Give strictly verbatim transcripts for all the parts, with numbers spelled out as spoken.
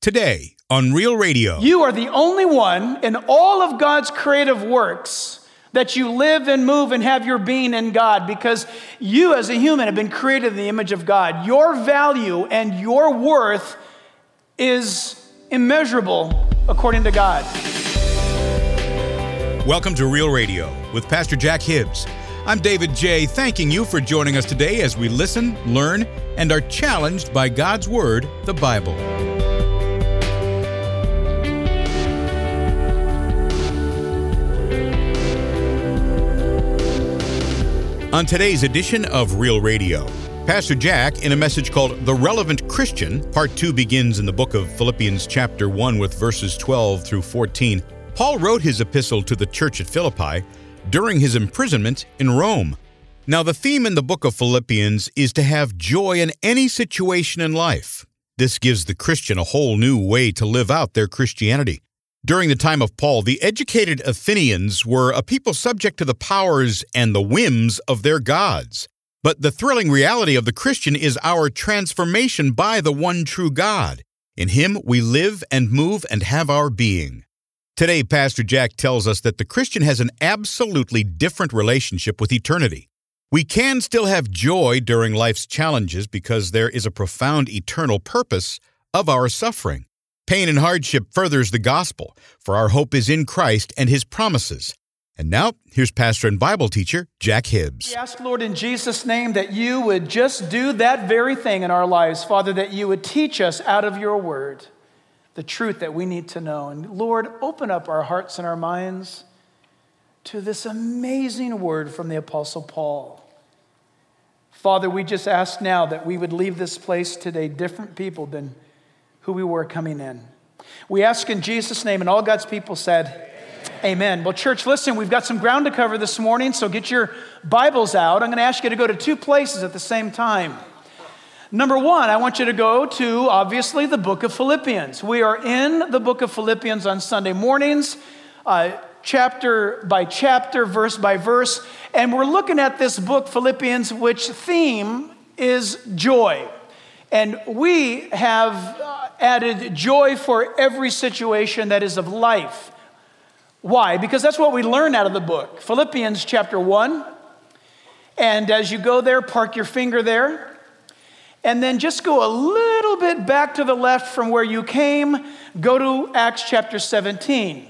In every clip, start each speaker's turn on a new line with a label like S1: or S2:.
S1: today on Real Radio.
S2: You are the only one in all of God's creative works that you live and move and have your being in God, because you as a human have been created in the image of God. Your value and your worth is immeasurable according to God.
S1: Welcome to Real Radio with Pastor Jack Hibbs. I'm David J., thanking you for joining us today as we listen, learn, and are challenged by God's Word, the Bible. On today's edition of Real Radio, Pastor Jack, in a message called The Relevant Christian, Part two begins in the book of Philippians chapter one with verses twelve through fourteen. Paul wrote his epistle to the church at Philippi during his imprisonment in Rome. Now, the theme in the book of Philippians is to have joy in any situation in life. This gives the Christian a whole new way to live out their Christianity. During the time of Paul, the educated Athenians were a people subject to the powers and the whims of their gods. But the thrilling reality of the Christian is our transformation by the one true God. In Him we live and move and have our being. Today, Pastor Jack tells us that the Christian has an absolutely different relationship with eternity. We can still have joy during life's challenges because there is a profound eternal purpose of our suffering. Pain and hardship furthers the gospel, for our hope is in Christ and His promises. And now, here's pastor and Bible teacher, Jack Hibbs.
S2: We ask, Lord, in Jesus' name, that you would just do that very thing in our lives, Father, that you would teach us out of your word the truth that we need to know. And Lord, open up our hearts and our minds to this amazing word from the Apostle Paul. Father, we just ask now that we would leave this place today different people than who we were coming in. We ask in Jesus' name, and all God's people said, Amen. Well, church, listen, we've got some ground to cover this morning, so get your Bibles out. I'm going to ask you to go to two places at the same time. Number one, I want you to go to, obviously, the book of Philippians. We are in the book of Philippians on Sunday mornings, uh, chapter by chapter, verse by verse, and we're looking at this book, Philippians, which theme is joy. And we have uh, added joy for every situation that is of life. Why? Because that's what we learn out of the book. Philippians chapter one. And as you go there, park your finger there. And then just go a little bit back to the left from where you came. Go to Acts chapter seventeen.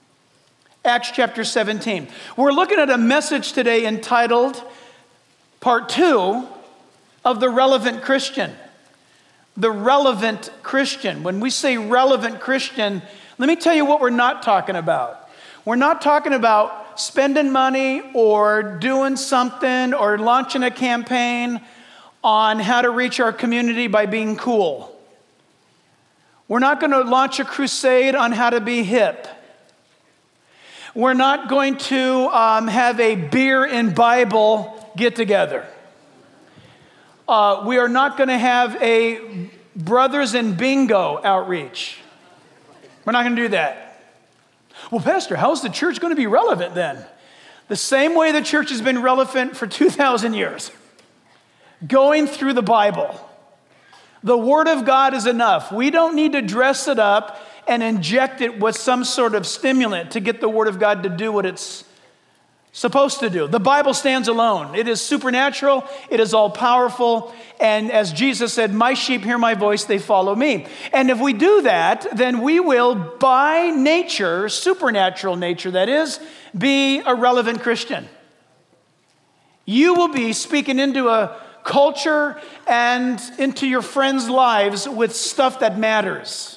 S2: Acts chapter seventeen. We're looking at a message today entitled Part two of The Relevant Christian. The relevant Christian. When we say relevant Christian, let me tell you what we're not talking about. We're not talking about spending money or doing something or launching a campaign on how to reach our community by being cool. We're not going to launch a crusade on how to be hip. We're not going to um, have a beer and Bible get together. Uh, we are not going to have a brothers in bingo outreach. We're not going to do that. Well, Pastor, how's the church going to be relevant then? The same way the church has been relevant for two thousand years. Going through the Bible. The Word of God is enough. We don't need to dress it up and inject it with some sort of stimulant to get the Word of God to do what it's supposed to do. The Bible stands alone. It is supernatural. It is all powerful. And as Jesus said, my sheep hear my voice, they follow me. And if we do that, then we will, by nature, supernatural nature that is, be a relevant Christian. You will be speaking into a culture and into your friends' lives with stuff that matters.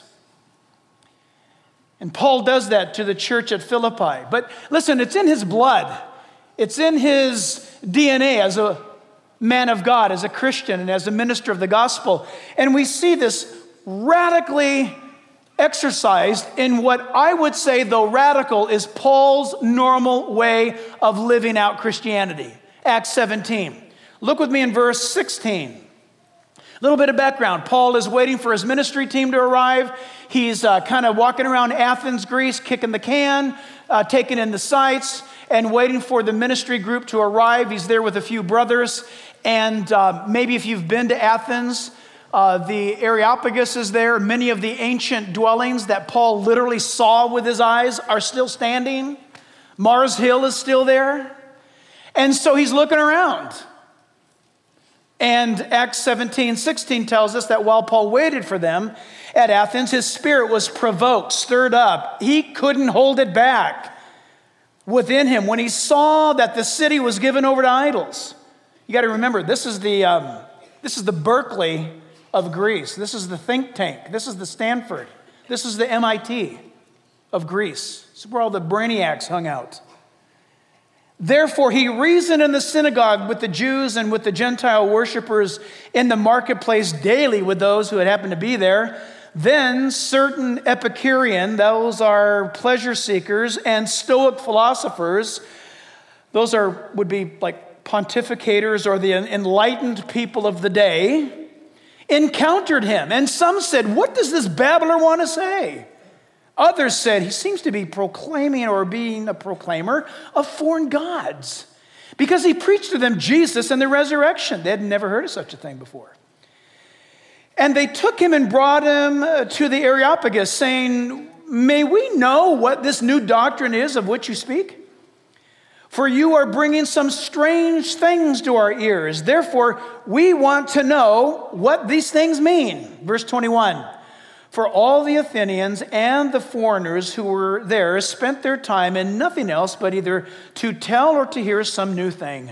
S2: And Paul does that to the church at Philippi. But listen, it's in his blood. It's in his D N A as a man of God, as a Christian, and as a minister of the gospel. And we see this radically exercised in what I would say, though radical, is Paul's normal way of living out Christianity. Acts seventeen. Look with me in verse sixteen. A little bit of background. Paul is waiting for his ministry team to arrive. He's uh, kind of walking around Athens, Greece, kicking the can, uh, taking in the sights, and waiting for the ministry group to arrive. He's there with a few brothers. And uh, maybe if you've been to Athens, uh, Uh, the Areopagus is there. Many of the ancient dwellings that Paul literally saw with his eyes are still standing. Mars Hill is still there. And so he's looking around. And Acts seventeen sixteen tells us that while Paul waited for them at Athens, his spirit was provoked, stirred up. He couldn't hold it back within him when he saw that the city was given over to idols. You got to remember, this is the um, this is the Berkeley of Greece. This is the think tank. This is the Stanford. This is the M I T of Greece. This is where all the brainiacs hung out. Therefore, he reasoned in the synagogue with the Jews and with the Gentile worshipers in the marketplace daily with those who had happened to be there. Then certain Epicurean, those are pleasure seekers, and Stoic philosophers, those are would be like pontificators or the enlightened people of the day, encountered him. And some said, "What does this babbler want to say?" Others said, "He seems to be proclaiming or being a proclaimer of foreign gods, because he preached to them Jesus and the resurrection." They had never heard of such a thing before. And they took him and brought him to the Areopagus, saying, "May we know what this new doctrine is of which you speak? For you are bringing some strange things to our ears. Therefore, we want to know what these things mean." Verse twenty-one. "For all the Athenians and the foreigners who were there spent their time in nothing else but either to tell or to hear some new thing."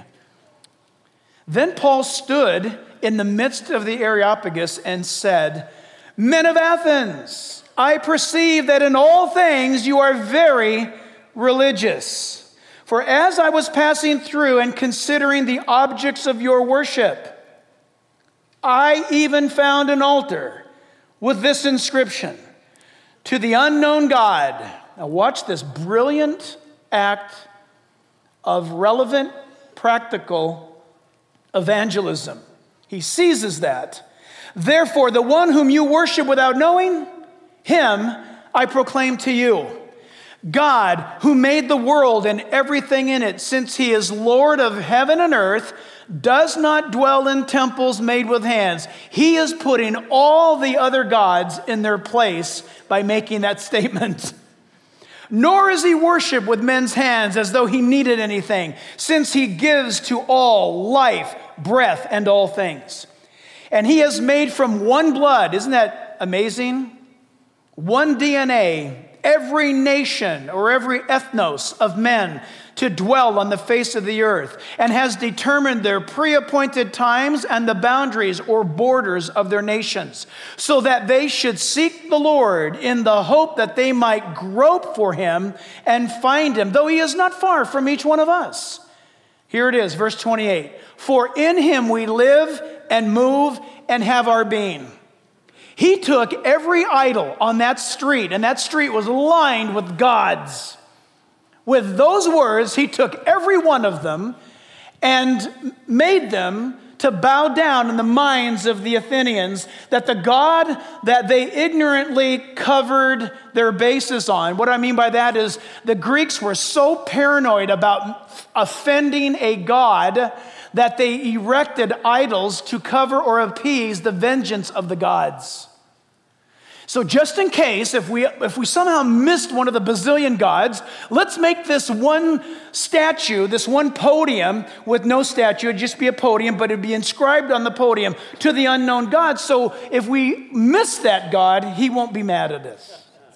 S2: Then Paul stood in the midst of the Areopagus and said, "Men of Athens, I perceive that in all things you are very religious. For as I was passing through and considering the objects of your worship, I even found an altar with this inscription, 'To the unknown God.'" Now watch this brilliant act of relevant, practical evangelism. He seizes that. "Therefore, the one whom you worship without knowing, him I proclaim to you. God, who made the world and everything in it, since he is Lord of heaven and earth, does not dwell in temples made with hands." He is putting all the other gods in their place by making that statement. "Nor is he worshipped with men's hands as though he needed anything, since he gives to all life, breath, and all things. And he has made from one blood," isn't that amazing? "One D N A, every nation or every ethnos of men to dwell on the face of the earth, and has determined their pre-appointed times and the boundaries or borders of their nations, so that they should seek the Lord in the hope that they might grope for him and find him, though he is not far from each one of us." Here it is, verse twenty-eight. "For in him we live and move and have our being." He took every idol on that street, and that street was lined with gods. With those words, he took every one of them and made them to bow down in the minds of the Athenians, that the God that they ignorantly covered their bases on. What I mean by that is the Greeks were so paranoid about offending a God that they erected idols to cover or appease the vengeance of the gods. So just in case, if we if we somehow missed one of the bazillion gods, let's make this one statue, this one podium with no statue. It'd just be a podium, but it'd be inscribed on the podium, "To the unknown God." So if we miss that God, he won't be mad at us.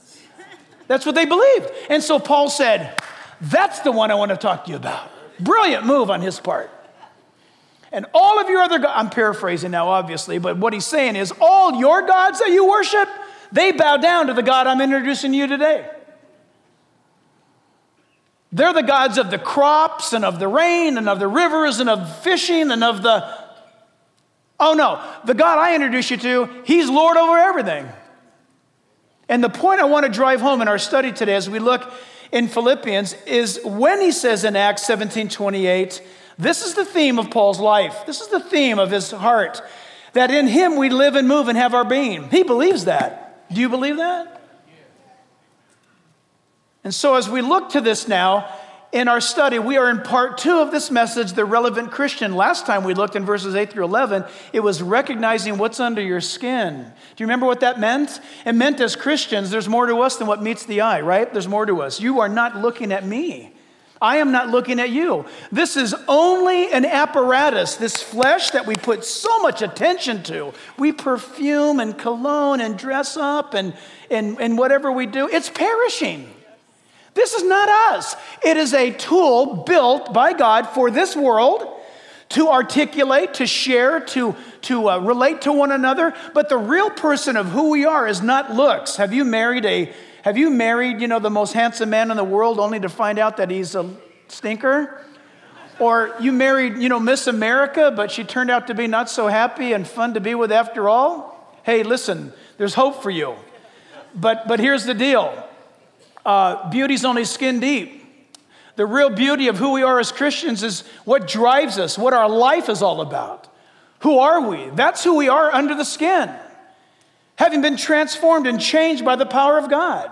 S2: That's what they believed. And so Paul said, "That's the one I want to talk to you about." Brilliant move on his part. "And all of your other gods," I'm paraphrasing now, obviously, but what he's saying is, all your gods that you worship, they bow down to the God I'm introducing you today. They're the gods of the crops and of the rain and of the rivers and of fishing and of the... Oh no, the God I introduce you to, he's Lord over everything. And the point I want to drive home in our study today as we look in Philippians is when he says in Acts seventeen twenty-eight, this is the theme of Paul's life. This is the theme of his heart, that in him we live and move and have our being. He believes that. Do you believe that? And so as we look to this now, in our study, we are in part two of this message, The Relevant Christian. Last time we looked in verses eight through eleven, it was recognizing what's under your skin. Do you remember what that meant? It meant as Christians, there's more to us than what meets the eye, right? There's more to us. You are not looking at me. I am not looking at you. This is only an apparatus, this flesh that we put so much attention to. We perfume and cologne and dress up and, and, and whatever we do, it's perishing. This is not us. It is a tool built by God for this world to articulate, to share, to, to uh, relate to one another. But the real person of who we are is not looks. Have you married a, have you married, you know, the most handsome man in the world only to find out that he's a stinker? Or you married, you know, Miss America, but she turned out to be not so happy and fun to be with after all? Hey, listen, there's hope for you. But, but here's the deal. Uh, beauty's only skin deep. The real beauty of who we are as Christians is what drives us, what our life is all about. Who are we? That's who we are under the skin, having been transformed and changed by the power of God.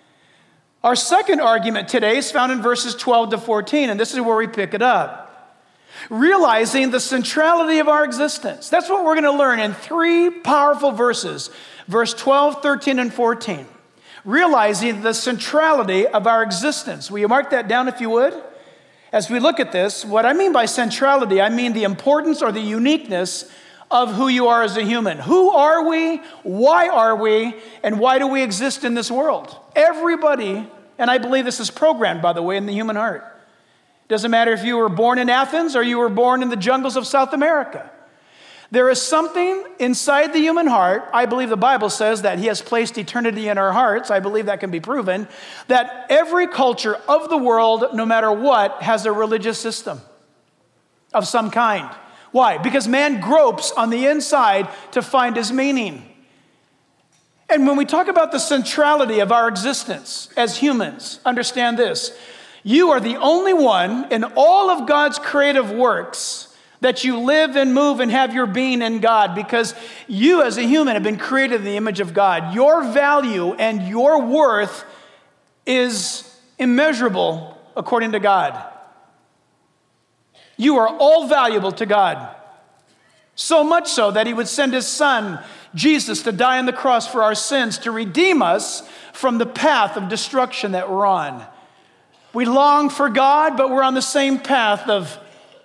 S2: Our second argument today is found in verses twelve to fourteen, and this is where we pick it up. Realizing the centrality of our existence. That's what we're going to learn in three powerful verses, verse twelve, thirteen, and fourteen. Realizing the centrality of our existence. Will you mark that down if you would? As we look at this, what I mean by centrality, I mean the importance or the uniqueness of who you are as a human. Who are we? Why are we? And why do we exist in this world? Everybody, and I believe this is programmed, by the way, in the human heart. Doesn't matter if you were born in Athens or you were born in the jungles of South America. There is something inside the human heart. I believe the Bible says that He has placed eternity in our hearts. I believe that can be proven. That every culture of the world, no matter what, has a religious system of some kind. Why? Because man gropes on the inside to find his meaning. And when we talk about the centrality of our existence as humans, understand this. You are the only one in all of God's creative works that you live and move and have your being in God, because you as a human have been created in the image of God. Your value and your worth is immeasurable according to God. You are all valuable to God. So much so that He would send His Son, Jesus, to die on the cross for our sins, to redeem us from the path of destruction that we're on. We long for God, but we're on the same path of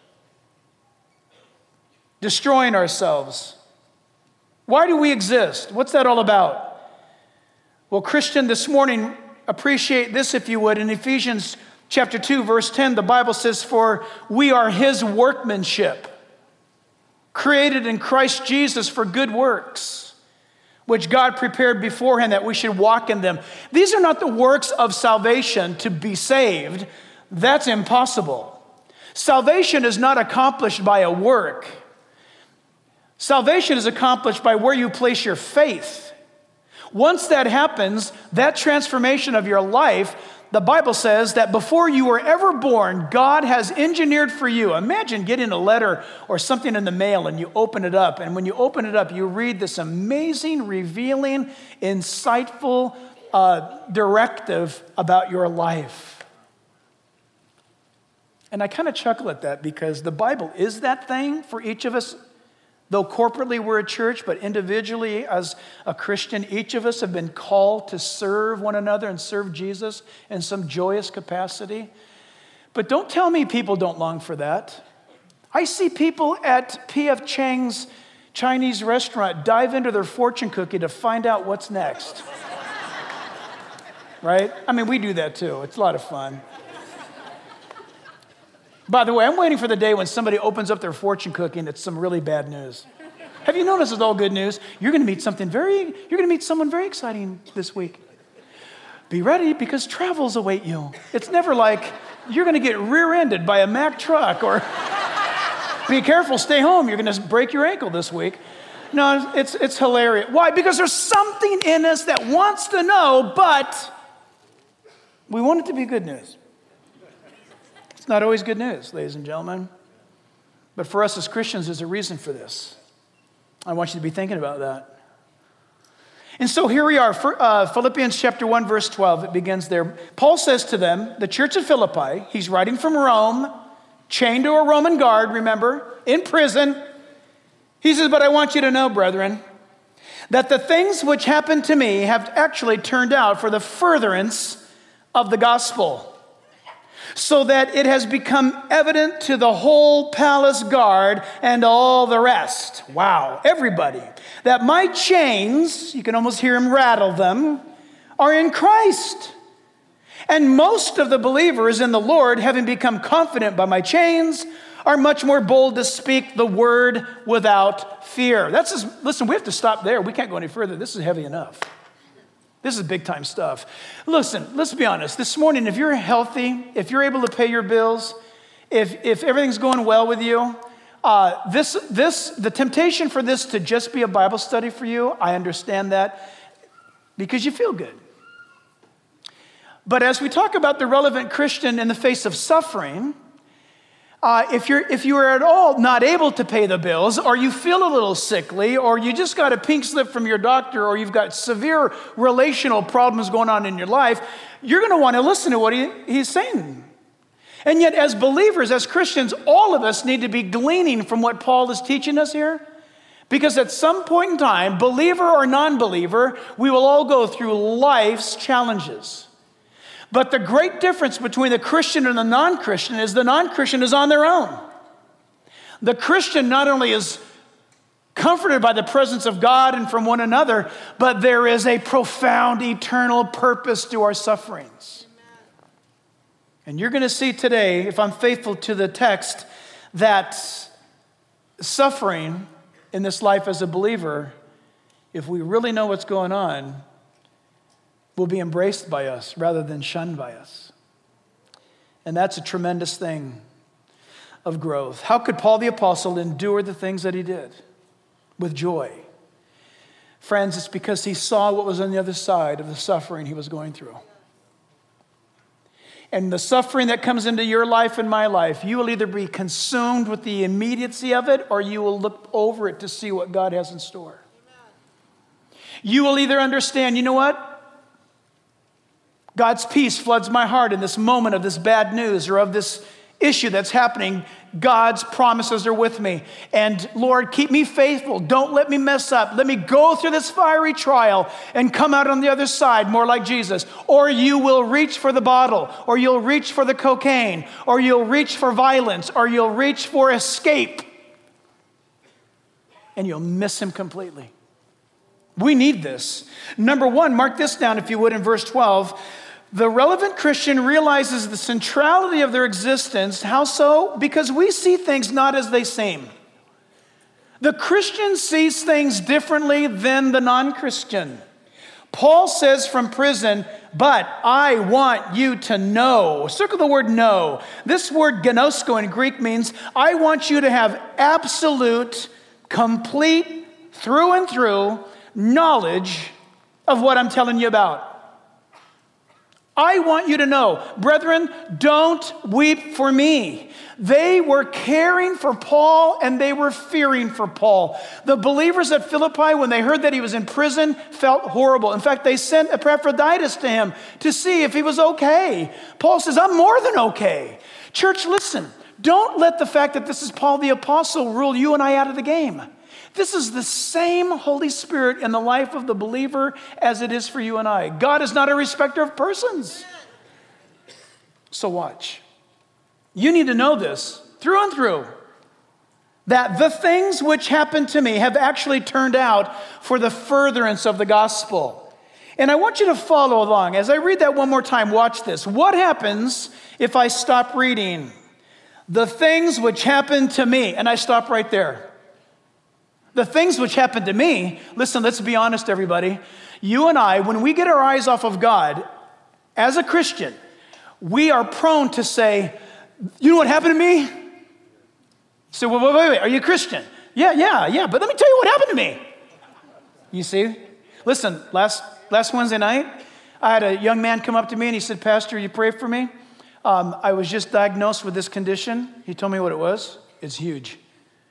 S2: destroying ourselves. Why do we exist? What's that all about? Well, Christian, this morning, appreciate this if you would. In Ephesians chapter two, verse ten, the Bible says, "For we are His workmanship, created in Christ Jesus for good works, which God prepared beforehand that we should walk in them." These are not the works of salvation to be saved. That's impossible. Salvation is not accomplished by a work. Salvation is accomplished by where you place your faith. Once that happens, that transformation of your life, the Bible says that before you were ever born, God has engineered for you. Imagine getting a letter or something in the mail and you open it up. And when you open it up, you read this amazing, revealing, insightful uh, directive about your life. And I kind of chuckle at that because the Bible is that thing for each of us. Though corporately we're a church, but individually as a Christian, each of us have been called to serve one another and serve Jesus in some joyous capacity. But don't tell me people don't long for that. I see people at P F Chang's Chinese restaurant dive into their fortune cookie to find out what's next. Right? I mean, we do that too. It's a lot of fun. By the way, I'm waiting for the day when somebody opens up their fortune cookie and it's some really bad news. Have you noticed it's all good news? You're going to meet something very, you're going to meet someone very exciting this week. Be ready because travels await you. It's never like you're going to get rear-ended by a Mack truck or be careful, stay home, you're going to break your ankle this week. No, it's, it's hilarious. Why? Because there's something in us that wants to know, but we want it to be good news. It's not always good news, ladies and gentlemen. But for us as Christians, there's a reason for this. I want you to be thinking about that. And so here we are, for, uh, Philippians chapter one, verse twelve, it begins there. Paul says to them, the church of Philippi, he's writing from Rome, chained to a Roman guard, remember, in prison. He says, but I want you to know, brethren, that the things which happened to me have actually turned out for the furtherance of the gospel, so that it has become evident to the whole palace guard and all the rest. Wow, everybody. That my chains, you can almost hear him rattle them, are in Christ. And most of the believers in the Lord, having become confident by my chains, are much more bold to speak the word without fear. That's just, listen, we have to stop there. We can't go any further. This is heavy enough. This is big time stuff. Listen, let's be honest. This morning, if you're healthy, if you're able to pay your bills, if, if everything's going well with you, uh, this, this, the temptation for this to just be a Bible study for you, I understand that because you feel good. But as we talk about the relevant Christian in the face of suffering, Uh, if you're if you are at all not able to pay the bills, or you feel a little sickly, or you just got a pink slip from your doctor, or you've got severe relational problems going on in your life, you're going to want to listen to what he, he's saying. And yet, as believers, as Christians, all of us need to be gleaning from what Paul is teaching us here. Because at some point in time, believer or non-believer, we will all go through life's challenges. But the great difference between the Christian and the non-Christian is the non-Christian is on their own. The Christian not only is comforted by the presence of God and from one another, but there is a profound eternal purpose to our sufferings. And you're going to see today, if I'm faithful to the text, that suffering in this life as a believer, if we really know what's going on, will be embraced by us rather than shunned by us. And that's a tremendous thing of growth. How could Paul the Apostle endure the things that he did with joy? Friends, it's because he saw what was on the other side of the suffering he was going through. And the suffering that comes into your life and my life, you will either be consumed with the immediacy of it, or you will look over it to see what God has in store. You will either understand, you know what? God's peace floods my heart in this moment of this bad news or of this issue that's happening. God's promises are with me. And Lord, keep me faithful. Don't let me mess up. Let me go through this fiery trial and come out on the other side more like Jesus. Or you will reach for the bottle, or you'll reach for the cocaine, or you'll reach for violence, or you'll reach for escape. And you'll miss him completely. We need this. Number one, mark this down if you would in verse twelve. The relevant Christian realizes the centrality of their existence. How so? Because we see things not as they seem. The Christian sees things differently than the non-Christian. Paul says from prison, but I want you to know. Circle the word know. This word gnosko in Greek means I want you to have absolute, complete, through and through knowledge of what I'm telling you about. I want you to know, brethren, don't weep for me. They were caring for Paul and they were fearing for Paul. The believers at Philippi, when they heard that he was in prison, felt horrible. In fact, they sent Epaphroditus to him to see if he was okay. Paul says, I'm more than okay. Church, listen, don't let the fact that this is Paul the Apostle rule you and I out of the game. This is the same Holy Spirit in the life of the believer as it is for you and I. God is not a respecter of persons. So watch. You need to know this through and through, that the things which happened to me have actually turned out for the furtherance of the gospel. And I want you to follow along. As I read that one more time, watch this. What happens if I stop reading? The things which happened to me, and I stop right there. The things which happened to me, listen, let's be honest, everybody. You and I, when we get our eyes off of God, as a Christian, we are prone to say, you know what happened to me? So, wait, wait, wait, wait, are you a Christian? Yeah, yeah, yeah, but let me tell you what happened to me. You see? Listen, last, last Wednesday night, I had a young man come up to me and he said, Pastor, you pray for me? Um, I was just diagnosed with this condition. He told me what it was. It's huge.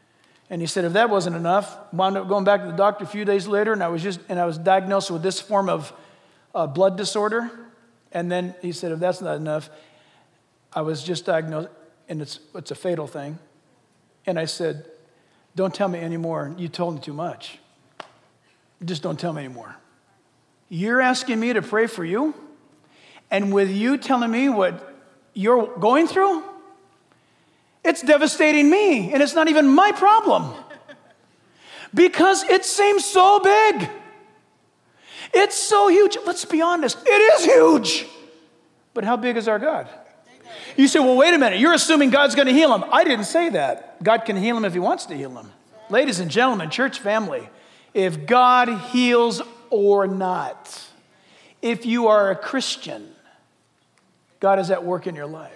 S2: And he said, if that wasn't enough, wound up going back to the doctor a few days later, and I was just and I was diagnosed with this form of uh, blood disorder. And then he said, if that's not enough, I was just diagnosed, and it's it's a fatal thing. And I said, don't tell me anymore. You told me too much. Just don't tell me anymore. You're asking me to pray for you, and with you telling me what you're going through, it's devastating me, and it's not even my problem. Because it seems so big. It's so huge. Let's be honest, it is huge. But how big is our God? You say, well, wait a minute, you're assuming God's going to heal him. I didn't say that. God can heal him if he wants to heal him. Ladies and gentlemen, church family, if God heals or not, if you are a Christian, God is at work in your life.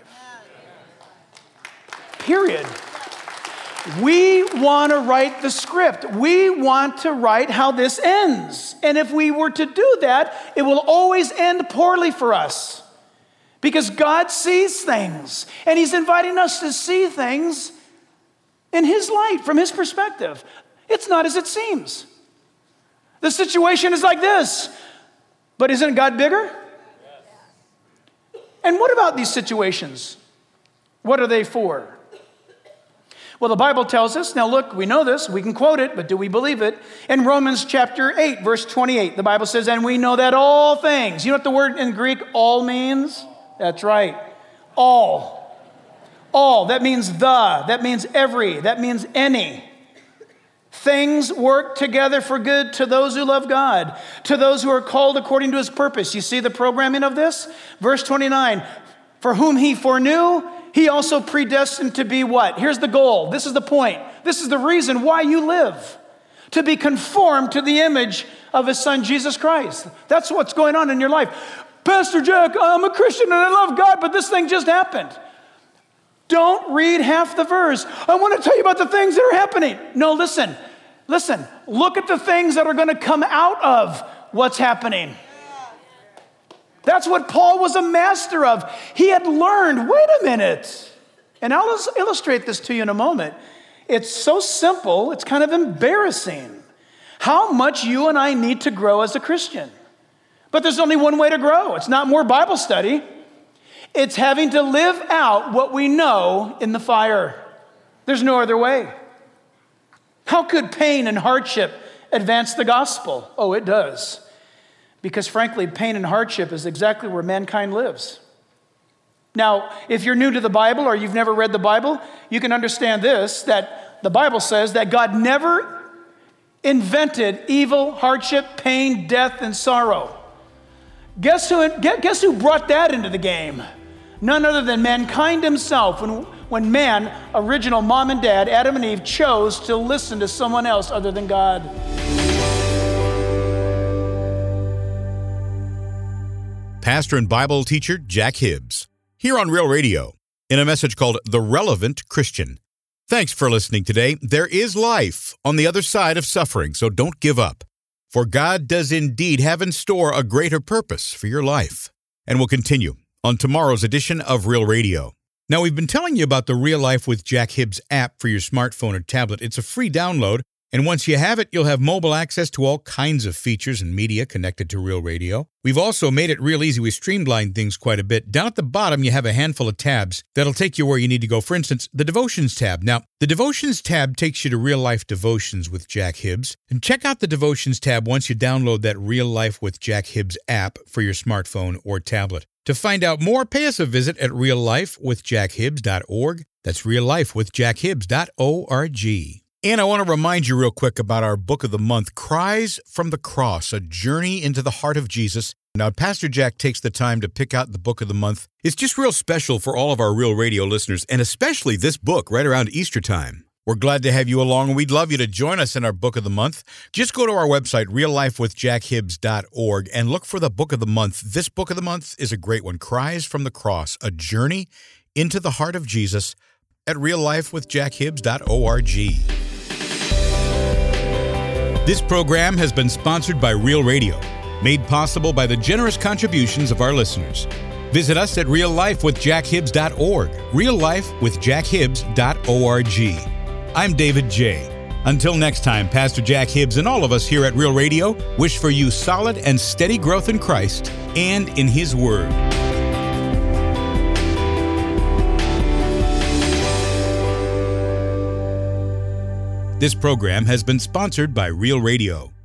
S2: Period. We want to write the script. We want to write how this ends. And if we were to do that, it will always end poorly for us. Because God sees things. And he's inviting us to see things in his light, from his perspective. It's not as it seems. The situation is like this. But isn't God bigger? And what about these situations? What are they for? Well, the Bible tells us, now look, we know this, we can quote it, but do we believe it? In Romans chapter eight, verse twenty-eight, the Bible says, and we know that all things, you know what the word in Greek all means? That's right, all. All, that means the, that means every, that means any. Things work together for good to those who love God, to those who are called according to his purpose. You see the programming of this? Verse twenty-nine, for whom he foreknew, he also predestined to be what? Here's the goal. This is the point. This is the reason why you live. To be conformed to the image of his son, Jesus Christ. That's what's going on in your life. Pastor Jack, I'm a Christian and I love God, but this thing just happened. Don't read half the verse. I want to tell you about the things that are happening. No, listen. Listen. Look at the things that are going to come out of what's happening. That's what Paul was a master of. He had learned, wait a minute. And I'll illustrate this to you in a moment. It's so simple, it's kind of embarrassing how much you and I need to grow as a Christian. But there's only one way to grow. It's not more Bible study. It's having to live out what we know in the fire. There's no other way. How could pain and hardship advance the gospel? Oh, it does. Because frankly, pain and hardship is exactly where mankind lives. Now, if you're new to the Bible or you've never read the Bible, you can understand this, that the Bible says that God never invented evil, hardship, pain, death, and sorrow. Guess who, guess who brought that into the game? None other than mankind himself. When, when man, original mom and dad, Adam and Eve, chose to listen to someone else other than God.
S1: Pastor and Bible teacher Jack Hibbs, here on Real Radio, in a message called The Relevant Christian. Thanks for listening today. There is life on the other side of suffering, so don't give up. For God does indeed have in store a greater purpose for your life. And we'll continue on tomorrow's edition of Real Radio. Now, we've been telling you about the Real Life with Jack Hibbs app for your smartphone or tablet. It's a free download, and once you have it, you'll have mobile access to all kinds of features and media connected to Real Radio. We've also made it real easy. We streamlined things quite a bit. Down at the bottom, you have a handful of tabs that'll take you where you need to go. For instance, the Devotions tab. Now, the Devotions tab takes you to Real Life Devotions with Jack Hibbs. And check out the Devotions tab once you download that Real Life with Jack Hibbs app for your smartphone or tablet. To find out more, pay us a visit at real life with jack hibbs dot org. That's real life with jack hibbs dot org. And I want to remind you real quick about our book of the month, Cries from the Cross, A Journey into the Heart of Jesus. Now, Pastor Jack takes the time to pick out the book of the month. It's just real special for all of our Real Radio listeners, and especially this book right around Easter time. We're glad to have you along, and we'd love you to join us in our book of the month. Just go to our website, real life with jack hibbs dot org, and look for the book of the month. This book of the month is a great one, Cries from the Cross, A Journey into the Heart of Jesus, at real life with jack hibbs dot org. This program has been sponsored by Real Radio, made possible by the generous contributions of our listeners. Visit us at real life with jack hibbs dot org, real life with jack hibbs dot org. I'm David J. Until next time, Pastor Jack Hibbs and all of us here at Real Radio wish for you solid and steady growth in Christ and in His Word. This program has been sponsored by Real Radio.